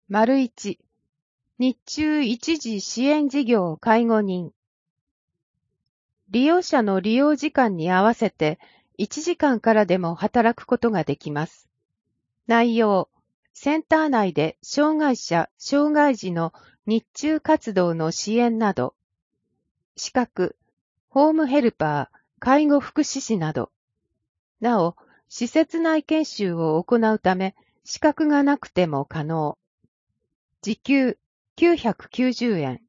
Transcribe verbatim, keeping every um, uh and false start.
丸一、日中一時支援事業介護人。利用者の利用時間に合わせていちじかんからでも働くことができます。内容、センター内で障害者、障害児の日中活動の支援など。資格、ホームヘルパー、介護福祉士など。なお、施設内研修を行うため、資格がなくても可能。時給きゅうひゃくきゅうじゅうえん。